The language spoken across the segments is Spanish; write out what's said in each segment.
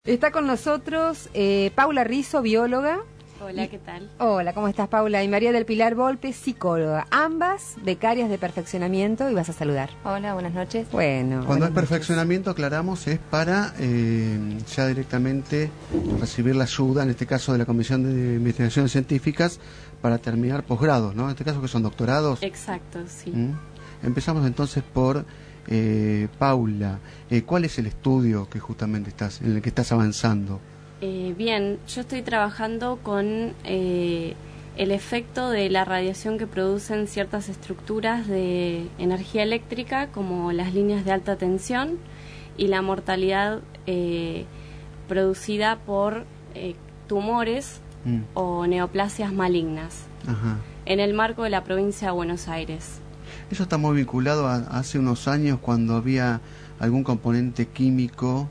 Está con nosotros Paula Rizzo, bióloga. Hola, ¿qué tal? Hola, ¿cómo estás, Paula? Y María del Pilar Volpe, psicóloga. Ambas becarias de perfeccionamiento, y vas a saludar. Hola, buenas noches. Bueno. Cuando es perfeccionamiento, aclaramos, es para ya directamente recibir la ayuda, en este caso de la Comisión de Investigaciones Científicas, para terminar posgrados, ¿no? En este caso, que son doctorados. Exacto, sí. Empezamos entonces por Paula. ¿Cuál es el estudio que justamente en el que estás avanzando? Bien, yo estoy trabajando con el efecto de la radiación que producen ciertas estructuras de energía eléctrica, como las líneas de alta tensión, y la mortalidad producida por tumores o neoplasias malignas. Ajá. En el marco de la provincia de Buenos Aires. Eso está muy vinculado a hace unos años, cuando había algún componente químico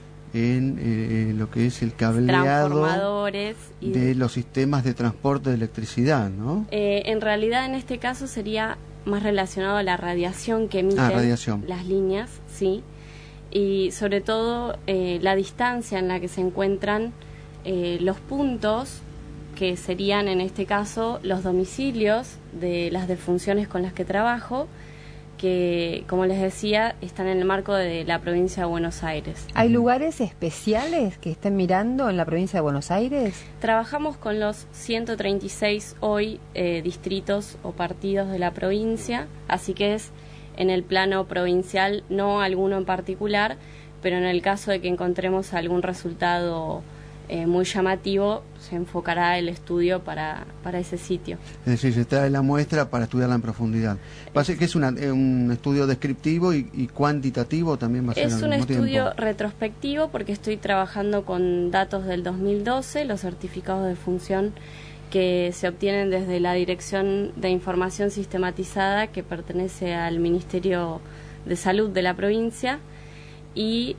en lo que es el cableado transformadores de los sistemas de transporte de electricidad, ¿no? En realidad, en este caso sería más relacionado a la radiación que emiten las líneas, sí, y sobre todo la distancia en la que se encuentran los puntos, que serían en este caso los domicilios de las defunciones con las que trabajo, que, como les decía, están en el marco de la provincia de Buenos Aires. ¿Hay lugares especiales que estén mirando en la provincia de Buenos Aires? Trabajamos con los 136 hoy distritos o partidos de la provincia, así que es en el plano provincial, no alguno en particular, pero en el caso de que encontremos algún resultado muy llamativo, se enfocará el estudio para ese sitio. Es decir, se trae la muestra para estudiarla en profundidad. Pasa que es un estudio descriptivo y cuantitativo también va a ser al mismo tiempo. Es un estudio retrospectivo, porque estoy trabajando con datos del 2012, los certificados de función que se obtienen desde la Dirección de Información Sistematizada, que pertenece al Ministerio de Salud de la provincia, y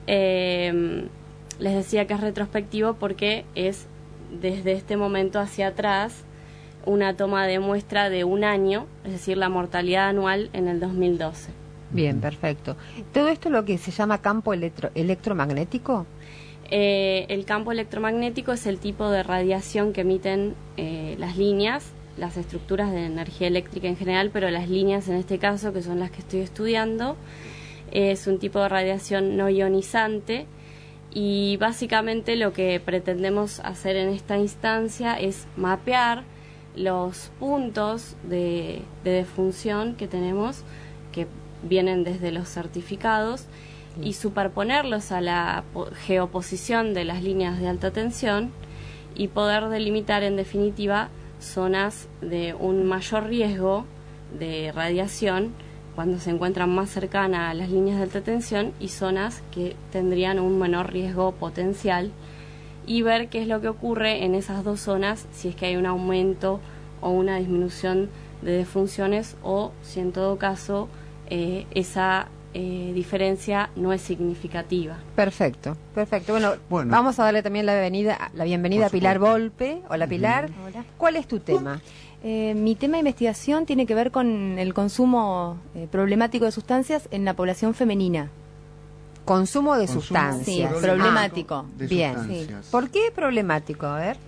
les decía que es retrospectivo porque es desde este momento hacia atrás una toma de muestra de un año, es decir, la mortalidad anual en el 2012. Bien, perfecto. ¿Todo esto es lo que se llama campo electromagnético? El campo electromagnético es el tipo de radiación que emiten las líneas, las estructuras de energía eléctrica en general, pero las líneas en este caso, que son las que estoy estudiando, es un tipo de radiación no ionizante. Y básicamente lo que pretendemos hacer en esta instancia es mapear los puntos de defunción que tenemos, que vienen desde los certificados, y superponerlos a la geoposición de las líneas de alta tensión y poder delimitar en definitiva zonas de un mayor riesgo de radiación cuando se encuentran más cercanas a las líneas de alta tensión, y zonas que tendrían un menor riesgo potencial, y ver qué es lo que ocurre en esas dos zonas, si es que hay un aumento o una disminución de defunciones, o si en todo caso esa diferencia no es significativa. Perfecto, perfecto. Bueno, vamos a darle también la bienvenida a Pilar Volpe. Hola, Pilar. Hola. ¿Cuál es tu tema? Mi tema de investigación tiene que ver con el consumo problemático de sustancias en la población femenina. Consumo de sustancias. Sí, problemático. Bien. Sí. ¿Por qué problemático? A ver.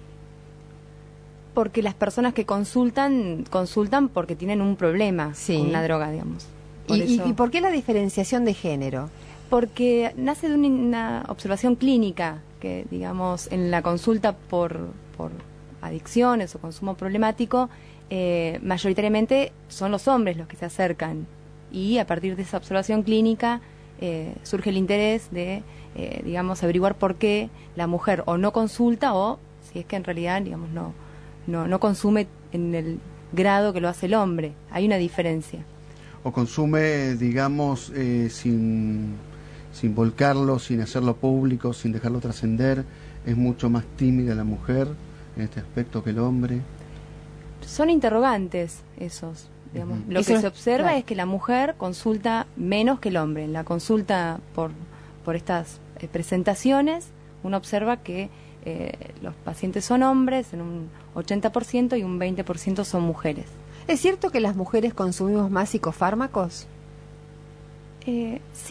Porque las personas que consultan porque tienen un problema con la droga, digamos. ¿Y por qué la diferenciación de género? Porque nace de una observación clínica, que digamos en la consulta por adicciones o consumo problemático, mayoritariamente son los hombres los que se acercan, y a partir de esa observación clínica surge el interés de, digamos, averiguar por qué la mujer o no consulta, o si es que en realidad, digamos, no consume en el grado que lo hace el hombre. Hay una diferencia. O consume, digamos, sin volcarlo, sin hacerlo público, sin dejarlo trascender. Es mucho más tímida la mujer en este aspecto que el hombre. Son interrogantes esos, digamos. Lo que se observa es que la mujer consulta menos que el hombre. En la consulta por estas presentaciones, uno observa que los pacientes son hombres en un 80% y un 20% son mujeres. ¿Es cierto que las mujeres consumimos más psicofármacos? Sí,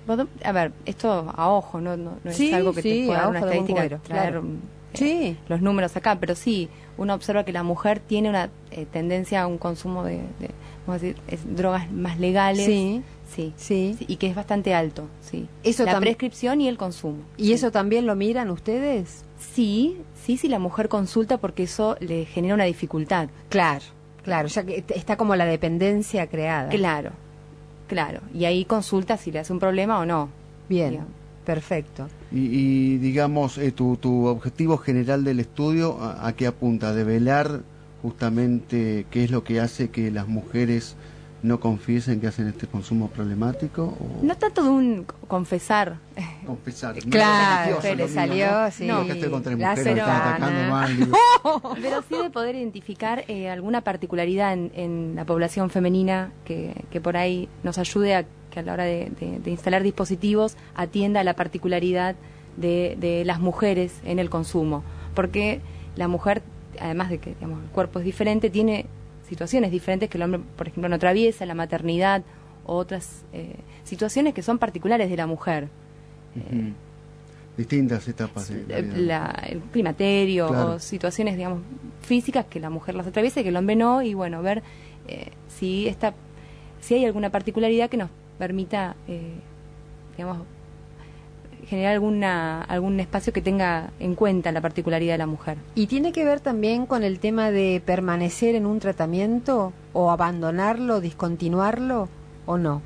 A ver, esto a ojo, no Sí, es algo que sí, te pueda a dar una ojo de buen estadística, cubero, traer claro. Sí. los números acá, pero sí, uno observa que la mujer tiene una tendencia a un consumo de vamos a decir, drogas más legales. Sí. Sí, Sí. sí, y que es bastante alto, sí. Eso la tam- prescripción y el consumo. ¿Y sí. eso también lo miran ustedes? Sí, la mujer consulta porque eso le genera una dificultad. Claro, claro, ya que está como la dependencia creada. Claro. Y ahí consulta si le hace un problema o no. Bien, Digamos. perfecto. Y digamos, tu objetivo general del estudio, ¿a qué apunta? ¿De velar justamente qué es lo que hace que las mujeres no confiesen que hacen este consumo problemático? ¿O No tanto de un confesar. confesar? Claro, No, se le lo mío, salió, ¿no? sí. No, que estoy contra La mujeres, me están atacando cercana. mal. Digo, Pero sí de poder identificar alguna particularidad en la población femenina que por ahí nos ayude a que a la hora de instalar dispositivos atienda a la particularidad de las mujeres en el consumo. Porque la mujer, además de que digamos, el cuerpo es diferente, tiene situaciones diferentes que el hombre, por ejemplo, no atraviesa, la maternidad, o otras situaciones que son particulares de la mujer. ujú. Distintas etapas de la vida. El climaterio, Claro. o situaciones, digamos, físicas que la mujer las atraviesa y que el hombre no, y bueno, ver si hay alguna particularidad que nos permita, digamos, generar algún espacio que tenga en cuenta la particularidad de la mujer. ¿Y tiene que ver también con el tema de permanecer en un tratamiento o abandonarlo, discontinuarlo o no?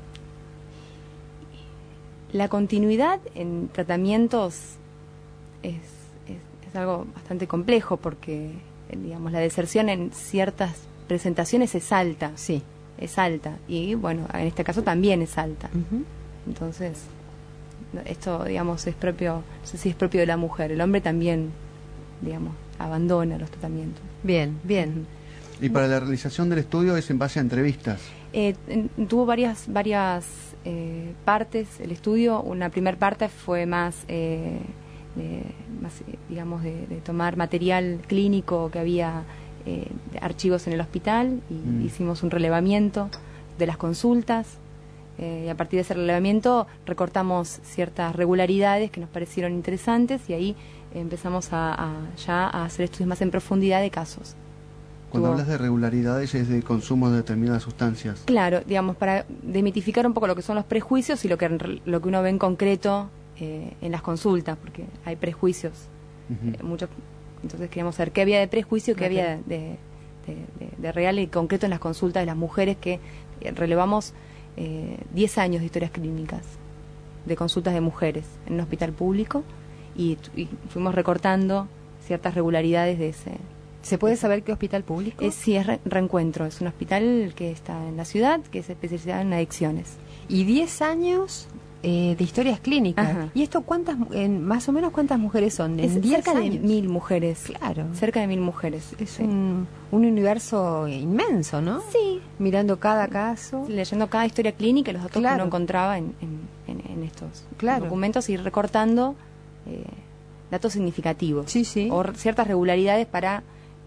La continuidad en tratamientos es algo bastante complejo porque, digamos, la deserción en ciertas presentaciones es alta. Sí. Es alta. Y, bueno, en este caso también es alta. Ujú. Entonces, esto, digamos, es propio, no sé si es propio de la mujer. El hombre también, digamos, abandona los tratamientos. Bien, bien. Y para la realización del estudio es en base a entrevistas. Tuvo varias partes el estudio. Una primera parte fue más, digamos, de tomar material clínico que había, de archivos en el hospital, y hicimos un relevamiento de las consultas. Y a partir de ese relevamiento recortamos ciertas regularidades que nos parecieron interesantes, y ahí empezamos ya a hacer estudios más en profundidad de casos. Cuando hablas de regularidades es de consumo de determinadas sustancias. Claro, digamos, para demitificar un poco lo que son los prejuicios y lo que uno ve en concreto en las consultas, porque hay prejuicios. Ujú. Muchos, entonces queríamos saber qué había de prejuicio, qué había de real y concreto en las consultas de las mujeres, que relevamos 10 años de historias clínicas de consultas de mujeres en un hospital público, y fuimos recortando ciertas regularidades de ese. ¿Se puede saber qué hospital público? Sí, es Reencuentro, es un hospital que está en la ciudad, que es especializado en adicciones. Y 10 años de historias clínicas. Ajá. ¿Y esto más o menos cuántas mujeres son? Es En 10 cerca de años. 1000 mujeres. Claro. Cerca de 1000 mujeres. Es sí. un universo inmenso, ¿no? Sí. Mirando cada caso. Leyendo cada historia clínica y los datos Claro. que uno encontraba en estos Claro. documentos, y recortando datos significativos. Sí, sí. O ciertas regularidades para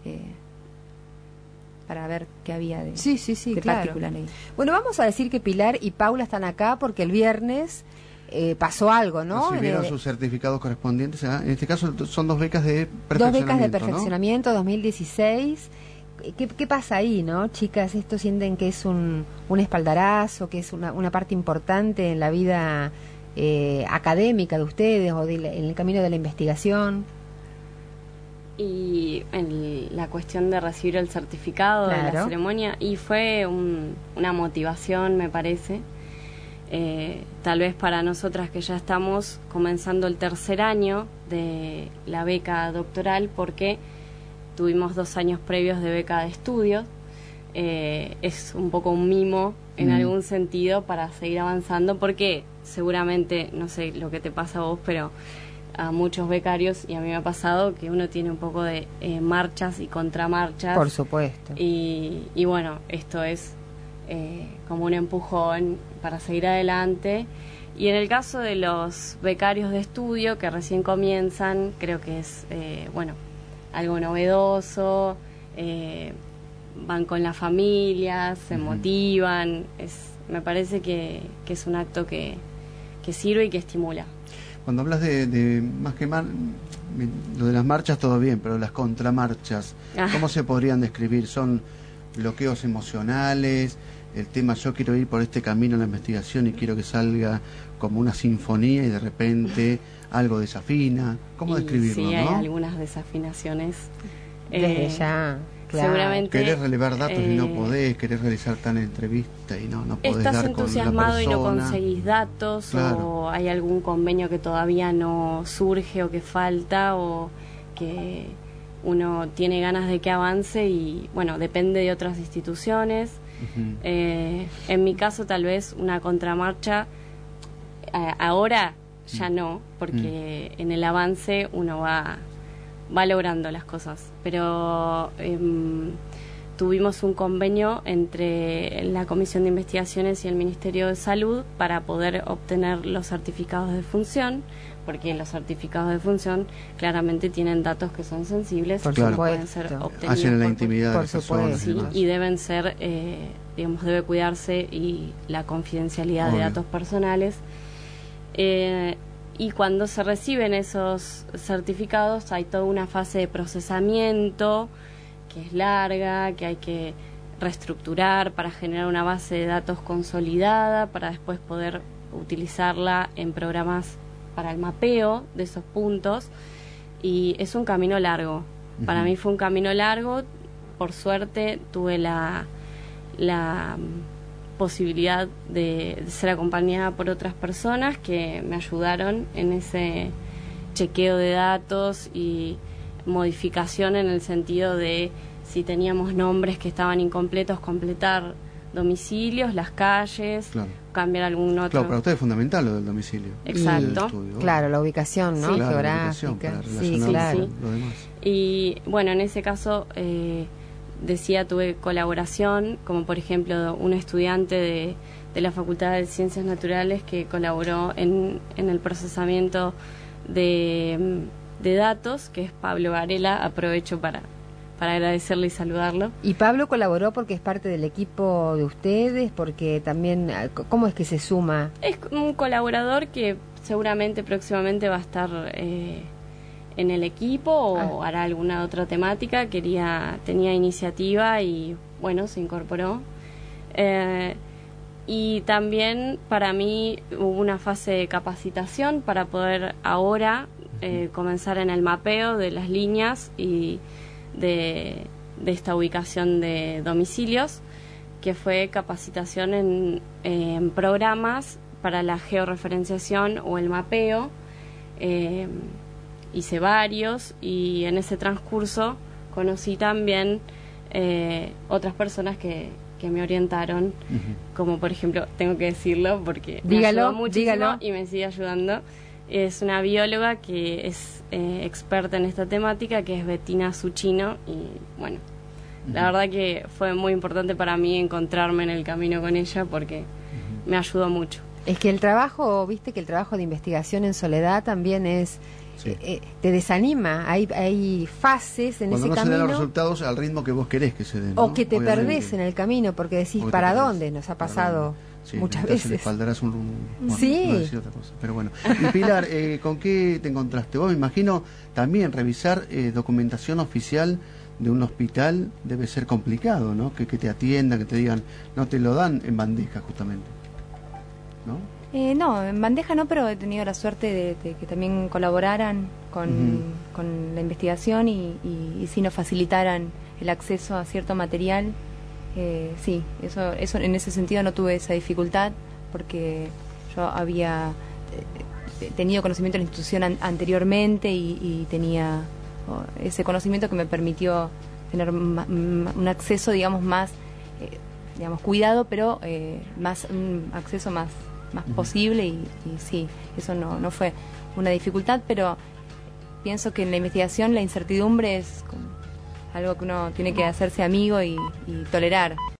ver qué había de, Sí, de claro. particular ahí. Bueno, vamos a decir que Pilar y Paula están acá porque el viernes pasó algo, ¿no? Recibieron En el- sus certificados correspondientes. En este caso son 2 becas de Dos perfeccionamiento. becas de ¿no? perfeccionamiento 2016. ¿Qué pasa ahí, no, chicas? ¿Esto sienten que es un espaldarazo, que es una parte importante en la vida académica de ustedes o en el camino de la investigación? Y en la cuestión de recibir el certificado de la Claro. ceremonia, y fue una motivación, me parece, tal vez para nosotras que ya estamos comenzando el 3er año de la beca doctoral, porque tuvimos 2 años previos de beca de estudios. Es un poco un mimo en algún sentido para seguir avanzando, porque seguramente, no sé lo que te pasa a vos, pero a muchos becarios, y a mí me ha pasado, que uno tiene un poco de marchas y contramarchas. Por supuesto. Y bueno, esto es como un empujón para seguir adelante. Y en el caso de los becarios de estudio que recién comienzan, creo que es, algo novedoso, van con las familias, se motivan, me parece que es un acto que sirve y que estimula. Cuando hablas de más que lo de las marchas todo bien, pero las contramarchas, ¿cómo se podrían describir? ¿Son bloqueos emocionales? El tema, yo quiero ir por este camino en la investigación y quiero que salga como una sinfonía y de repente algo desafina. ¿Cómo describirlo? Sí, hay ¿no? algunas desafinaciones. Desde ya, claro. Seguramente. Querés relevar datos y no podés, querés realizar tal entrevista y no podés estás dar con la persona. entusiasmado y no conseguís datos, claro. O hay algún convenio que todavía no surge o que falta, o que uno tiene ganas de que avance y, bueno, depende de otras instituciones. Uh-huh. En mi caso, tal vez una contramarcha, ahora ya no, porque en el avance uno va logrando las cosas, pero tuvimos un convenio entre la Comisión de Investigaciones y el Ministerio de Salud para poder obtener los certificados de función, porque los certificados de función claramente tienen datos que son sensibles, por que supuesto, pueden ser obtenidos hacen la intimidad por de las personas, sí, y deben ser, digamos, debe cuidarse y la confidencialidad de datos personales. Y cuando se reciben esos certificados hay toda una fase de procesamiento que es larga, que hay que reestructurar para generar una base de datos consolidada, para después poder utilizarla en programas para el mapeo de esos puntos. Y es un camino largo. Uh-huh. Para mí fue un camino largo. Por suerte tuve la posibilidad de ser acompañada por otras personas que me ayudaron en ese chequeo de datos y modificación en el sentido de si teníamos nombres que estaban incompletos, completar domicilios, las calles, claro. Cambiar algún otro. Claro, para usted es fundamental lo del domicilio. Exacto. Claro, la ubicación, ¿no? Sí. Claro, geográfica. Sí, claro. Lo demás. Y bueno, en ese caso decía, tuve colaboración, como por ejemplo un estudiante de la Facultad de Ciencias Naturales que colaboró en el procesamiento de datos, que es Pablo Varela. Aprovecho para agradecerle y saludarlo. ¿Y Pablo colaboró porque es parte del equipo de ustedes? Porque también, ¿cómo es que se suma? Es un colaborador que seguramente próximamente va a estar en el equipo o hará alguna otra temática. Tenía iniciativa y bueno, se incorporó. Y también para mí hubo una fase de capacitación para poder ahora comenzar en el mapeo de las líneas y de esta ubicación de domicilios, que fue capacitación en programas para la georreferenciación o el mapeo. Hice varios y en ese transcurso conocí también otras personas que me orientaron, uh-huh. Como por ejemplo, tengo que decirlo porque me ayudó muchísimo y me sigue ayudando. Es una bióloga que es experta en esta temática, que es Bettina Suchino, y bueno, uh-huh. La verdad que fue muy importante para mí encontrarme en el camino con ella porque uh-huh. Me ayudó mucho. Es que el trabajo, viste que el trabajo de investigación en soledad también es... Sí. Te desanima, hay fases en ese camino. Cuando no se den los resultados al ritmo que vos querés que se den, ¿no? O que te perdés en el camino porque decís, ¿para dónde? Nos ha pasado muchas veces. Espaldarás bueno, sí. No decir otra cosa, pero bueno. Y Pilar, ¿con qué te encontraste? Vos me imagino también revisar documentación oficial de un hospital debe ser complicado, ¿no? Que te atiendan, que te digan, no te lo dan en bandeja justamente, ¿no? No, en bandeja no, pero he tenido la suerte de que también colaboraran con, uh-huh. con la investigación y sí nos facilitaran el acceso a cierto material. Sí, eso en ese sentido no tuve esa dificultad porque yo había tenido conocimiento de la institución anteriormente y tenía ese conocimiento que me permitió tener un acceso, digamos, más cuidado, pero un acceso más uh-huh. posible y sí, eso no fue una dificultad, pero pienso que en la investigación la incertidumbre es algo que uno tiene que hacerse amigo y tolerar.